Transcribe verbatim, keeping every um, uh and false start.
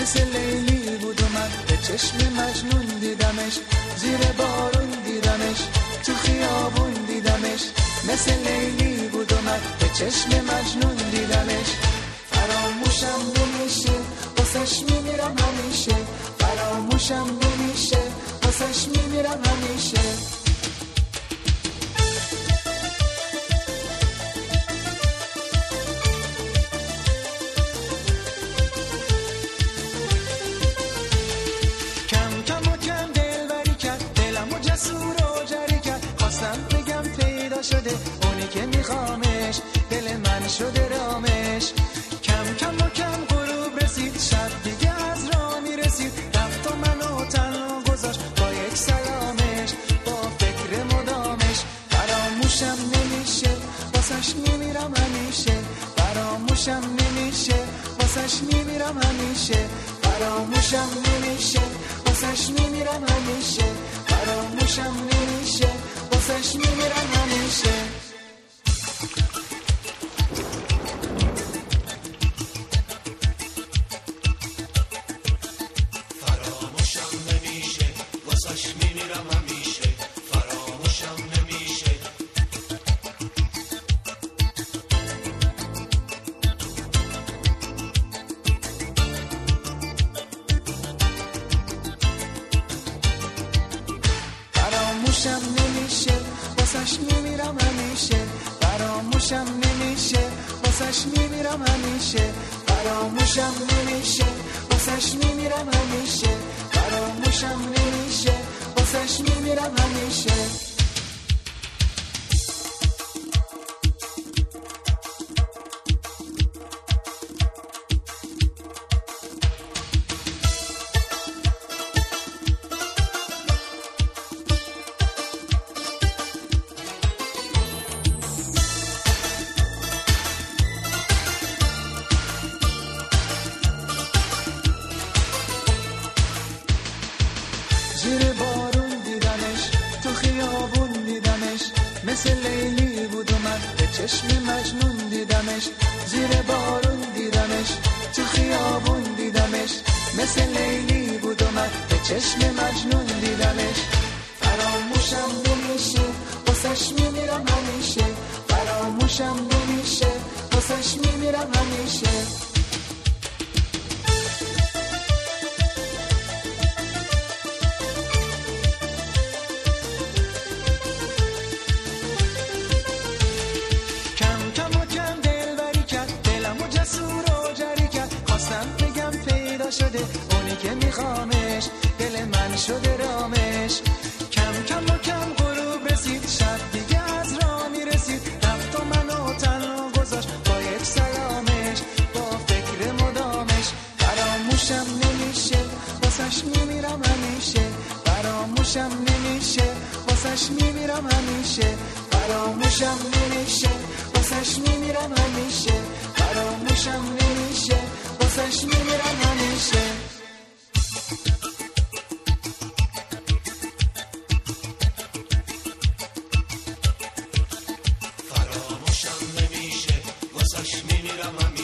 مثل لیلی بود و من به چشم مجنون دیدمش، زیر بارون دیدمش، تو خیابون دیدمش. مثل لیلی بود و من به چشم مجنون دیدمش. فراموشم نمیشه واسش میمیرم همیشه، فراموشم نمیشه واسش میمیرم همیشه. کم کم و کم دلبری کرد، دلمو جسور و جری کرد. خواستم بگم پیدا شده اونی که میخوامش، دل من شده رامش. کم کم و کم غروب رسید، شب دیگه از راه میرسید. رفت و منو تنها گذاشت با یک سلامش، با فکر مدامش. فراموشم نمیشه واسش میمیرم همیشه، فراموشم نمیشه واسش میمیرم همیشه. فراموشم نمیشه واسش میمیرم همیشه، فراموشم نمیشه واسش میمیرم همیشه. فراموشم نمیشه واسش میمیرم همیشه، فراموشم نمیشه. فراموشم نمیشه واسش میمیرم همیشه، فراموشم نمیشه واسش میمیرم همیشه. فراموشم نمیشه واسش میمیرم همیشه، فراموشم نمیشه واسش میمیرم همیشه. زیر بارون دیدمش، تو خیابون دیدمش. مثل لیلی بود و من به چشم مجنون دیدمش، زیر بارون دیدمش، تو خیابون دیدمش. مثل لیلی بود و من به چشم مجنون دیدمش. فراموشم نمیشه واسش میمیرم همیشه، فراموشم نمیشه واسش میمیرم همیشه. شده اونی که میخوامش، دل من شده رامش. کم کم و کم غروب رسید، شب دیگه از راه میرسید. رفت و منو تنها گذاشت با یک سلامش، با فکر مدامش. فراموشم نمیشه واسش میمیرم همیشه، فراموشم نمیشه واسش میمیرم همیشه. فراموشم نمیشه واسش میمیرم همیشه، فراموشم نمیشه واسش میمیرم همیشه. فراموشم نمیشه واسش میمیرم همیشه.